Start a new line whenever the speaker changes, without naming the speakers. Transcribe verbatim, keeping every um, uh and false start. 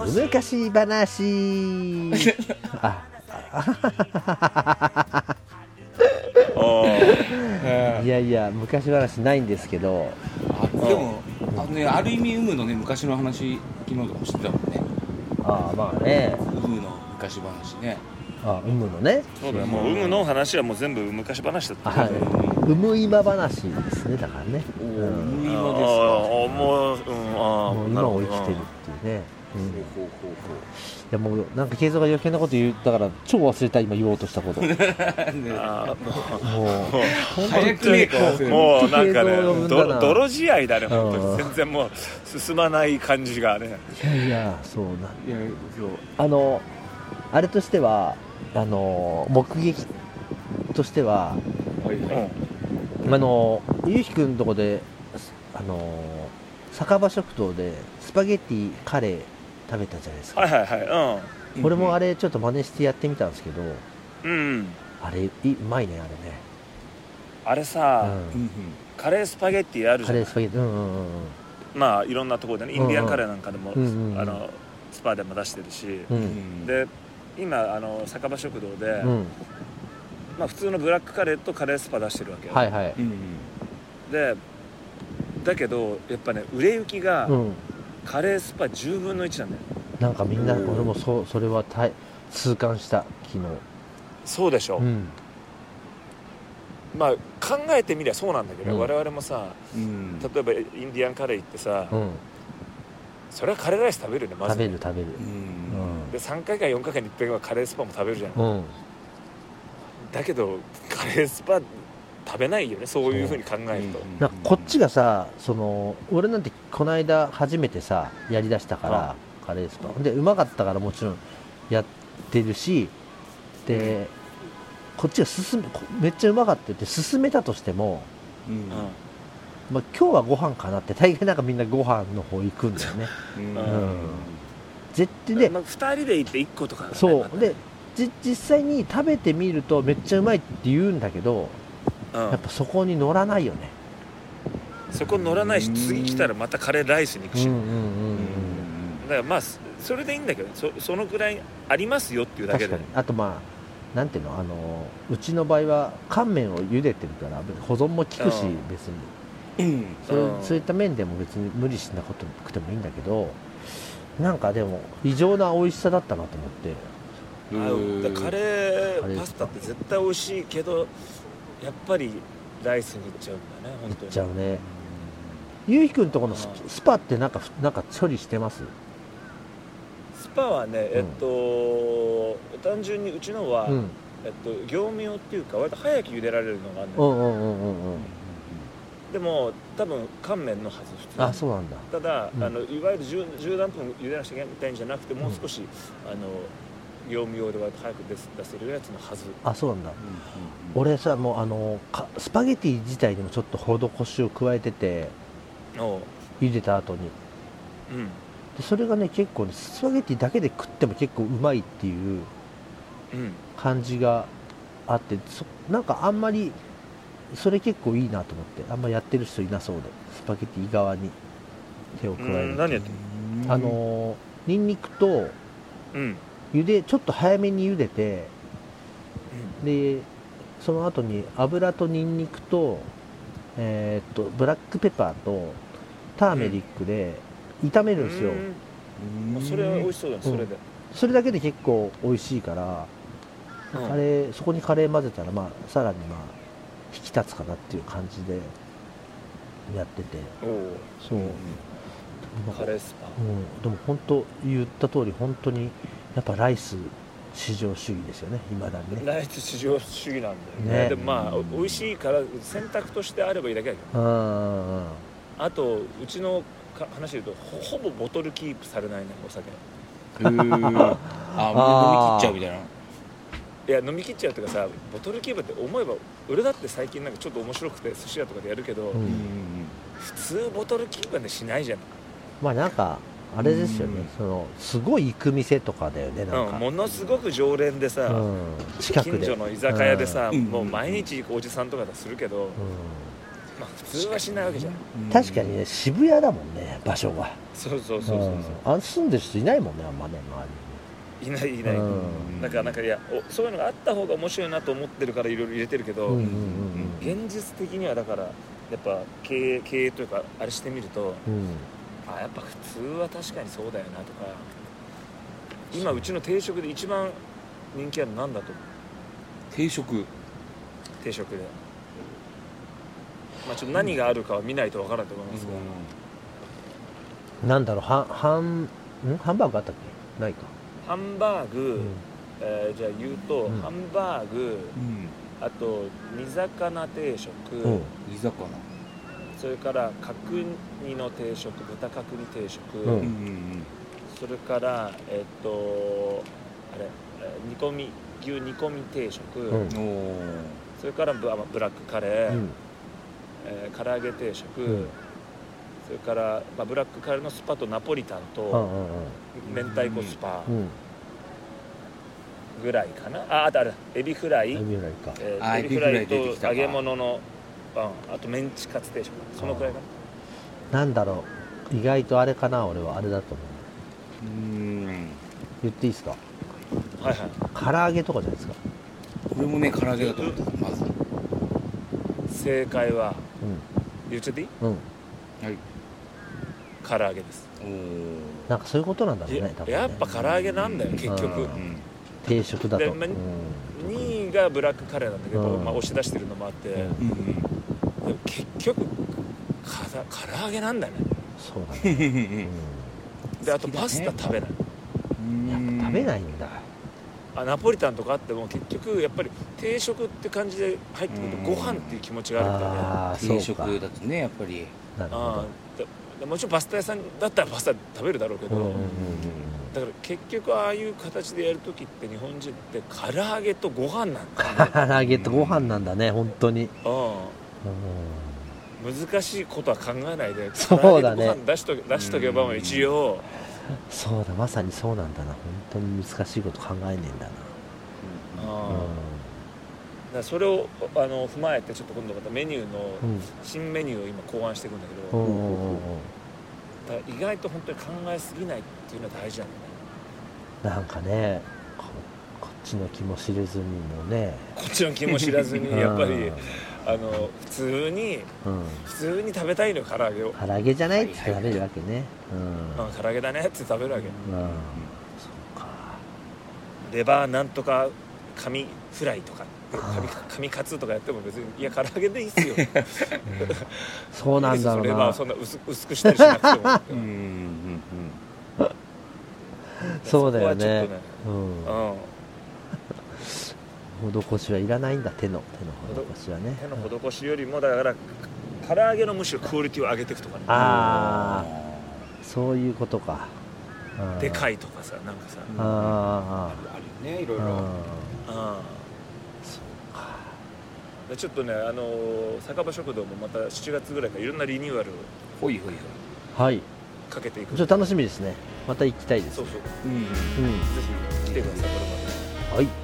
昔話あいやいや昔話ないんですけど、
あでも あ, ね、ある意味ウムのね昔の話昨日とかも知ってたもんね。
ああまあね、
ウムの昔話ね。
あウムのね、
そうだよ、もうウムの話はもう全部昔話だった、
はい、ウム今話ですね、だからね。
おお、ウム今ですか。
ああもう、うん、ああ
もう今を生きてるっていうね。うん、
ほうほうほうほう。
いやもうなんか慶三が余計なこと言ったから超忘れた、今言おうとしたこと。
ね、
あ
もう
早くねえ
もうなんかね
ど
泥試合だね、本当に全然もう進まない感じがね。
いやいやそうなん
いやそう
あのあれとしてはあの目撃としては、
はいはい、
あのゆうひくんのとこであの酒場食堂でスパゲッティカレー食べたじゃないですか。
はいはいはい、
うん、俺もあれちょっと真似してやってみたんですけど、
うん、
あれうまいね、あれね。
あれさ、
うん、
カレースパゲッティあるじゃん。
カレースパゲッティ、うんうんうん、
まあいろんなところでね、インディアンカレーなんかでも、
うんうん、
あのスパでも出してるし、
うん、
で今あの酒場食堂で、
うん、
まあ普通のブラックカレーとカレースパ出してるわけよ。
はいはい、うん、
でだけどやっぱね売れ行きが、うん、カレースパじゅうぶんのいちなんだよ。
なんかみんな俺も そ, それは痛感した昨日。
そうでしょ、うん、まあ考えてみりゃそうなんだけど、うん、我々もさ、うん、例えばインディアンカレー行ってさ、うん、それはカレーライス食べるよね、まず。
食べる食べる、うん、
でさんかいかよんかいかにいっぺんはカレースパも食べるじゃん、うん、だけどカレースパ食べないよね、そういう風に考えると。
なんかこっちがさ、その俺なんてこの間初めてさやりだしたから、うん、カレースパでうまかったからもちろんやってるし、で、うん、こっちが進めめっちゃうまかったって進めたとしても、うんまあ、今日はご飯かなって大概なんかみんなご飯の方行くんだよね、うんうん、絶対で、
まあ、ふたりで行っていっことか、ね、
そうで実際に食べてみるとめっちゃうまいって言うんだけど、うん、やっぱそこに乗らないよね。
そこ乗らないし、次来たらまたカレーライスに行くし、うんうんうんうん、だからまあそれでいいんだけど、 そ, そのぐらいありますよっていうだけで。
確かに。あとまあなんていうの、あのうちの場合は乾麺を茹でてるから保存も効くし、うん、別に、うん、そう、そういった面でも別に無理しなことなくてもいいんだけど、なんかでも異常な美味しさだったなと思って。
あだカレーパスタって絶対美味しいけどやっぱりライスにいっちゃうんだね、本当に。
いっちゃうね。ゆうひくんとこの ス, スパってなんかなんか処理してます？
スパはね、えっと、うん、単純にうちのは、うん、えっと、業務用っていうか割と早く茹でられるのがあるんだよ、うんうんうんうん、でも多分乾麺のはず、普通に。
あ、そうなんだ。
ただ、うん、あのいわゆる 10, 10何分茹でなきゃいけないんじゃなくて、もう少し、うん、あの業務用で割と早く出せるやつのはず。
あ、そうなんだ、うんうんうん、俺さもうあのスパゲティ自体にもちょっと施しを加えてて、茹でた後に、うん、でそれがね結構ねスパゲティだけで食っても結構うまいっていう感じがあって、そなんかあんまりそれ結構いいなと思って、あんまやってる人いなそうで、スパゲティ側に手を加える。
うん、何やってる
の？あのニンニクと、うん、茹でちょっと早めに茹でて、うん、でその後に油とニンニクと、えー、っとブラックペッパーとターメリックで炒めるんですよ、
うん、それは美味しそうだね、うん、それで
それだけで結構美味しいから、うん、カレーそこにカレー混ぜたら、まあ、さらにまあ引き立つかなっていう感じでやってて、おそう、うん、
カレースパ、
うん、でも本当言った通り本当にやっぱライス至上主義ですよね、未だにね。
ライス至上主義なんだよね。でもまあ美味しいから選択としてあればいいだけだけど、あ, あとうちの話で言うと ほ, ほぼボトルキープされないね、お酒。
ああ、飲み切っちゃうみたいな。
いや飲み切っちゃうというかさ、ボトルキープって思えば俺だって最近なんかちょっと面白くて寿司屋とかでやるけど、うん、普通ボトルキープはねしないじゃん。
まあなんかあれですよね、そのすごい行く店とかだよね、なんか、
うん、ものすごく常連でさ、うん、近くで近所の居酒屋でさ、うん、もう毎日行くおじさんとかだするけど、うん、 まあ普通はしないわけじゃん、
うん、確かにね渋谷だもんね場所が。
そうそうそうそうそう、うん、
あ住んでる人いないもんねあんまね
周りにいないいない、うん、なんかなんかいやおそういうのがあった方が面白いなと思ってるからいろいろ入れてるけど、うんうんうん、現実的にはだからやっぱ経営経営というかあれしてみると、うん、あやっぱ普通は確かにそうだよなとか、今うちの定食で一番人気あるのなんだと思う？
定食
定食で、まあ、ちょっと何があるかは見ないとわからないと思いますが、
うん、なんだろうはハンんハンバーグあったっけ？ないか。
ハンバーグ、うんえー、じゃあ言うと、うん、ハンバーグ、うん、あと煮魚定食、うん、
煮魚
それから角煮の定食豚角煮定食、うんうんうん、それからえっ、ー、とあれ煮込み牛煮込み定食、うん、それからブラックカレー、うんえー、唐揚げ定食、うん、それから、まあ、ブラックカレーのスパとナポリタンと、うんうんうん、明太子スパ、うん、ぐらいかなああとあれエビフライエビフライか、えー、エビフライと揚げ物のパンあとメンチカツ定食そのくらいか
な。なんだろう意外とあれかな俺はあれだと思う。うーん言っていいですか？はいはい唐揚げとかじゃないですか。
これもね唐揚げだと思ったまず
正解は、うん、言っちゃっていい？うん
はい
唐揚げです。
おなんかそういうことなんだろうね多分ね。
やっぱ唐揚げなんだよ結局、うん、
定食だと、
まあうん、にいがブラックカレーなんだけど、うんまあ、押し出してるのもあって、うん、でも結局唐揚げなんだよね。
そうだね、
うん、であとパスタ食べない。
やっぱ食べないんだ。
あナポリタンとかあっても結局やっぱり定食って感じで入ってくるとご飯っていう気持ちがあるから
ね。定食だとねやっぱり
なるほど。
あもちろんパスタ屋さんだったらパスタ食べるだろうけど、うんうんうんうん、だから結局ああいう形でやるときって日本人って唐揚げとご飯なんだ、
ね、唐揚げとご飯なんだね、うん、本当に、
うん、難しいことは考えないで
そうだね
唐揚げとご飯出しと、出しとけばも一応、
うん、そうだまさにそうなんだな。本当に難しいこと考えねえんだな、うんうん、だ
からそれをあの踏まえてちょっと今度またメニューの新メニューを今考案していくんだけど、うんうんうんうん、だから意外と本当に考えすぎないっていうのは大事なんだね。
なんかね こ, こっちの気も知れずにもね
こっちの気も知らずにやっぱり、うん、あの普通に、うん、普通に食べたいのよ唐揚げを。
唐揚げじゃないって食べるわけね、
うんうん、唐揚げだねって食べるわけ、うんうん、そうか。レバーなんとか紙フライとか紙カツとかやっても別にいや唐揚げでいいっすよ、うん、
そうなんだろうな。
レバーをそんな 薄, 薄くしたりしなくてもうんうん、
うん、そうだよね。ね、うんうん、施しはいらないんだ。手の手の施しはね。
手の施しよりもだから唐揚げのむしろクオリティを上げていくとかね。
ああそういうことか。
でかいとかさなんかさ
あ
あるよねいろいろ。ああ
そうか。
ちょっとねあのー、酒場食堂もまたしちがつぐらいからいろんなリニューアル
ほいほい
はい
かけていく。
ちょっと楽しみですね。また行きたいです、ね、
そうそう、うんうん、ぜひ来てくださいこれまで。
はい。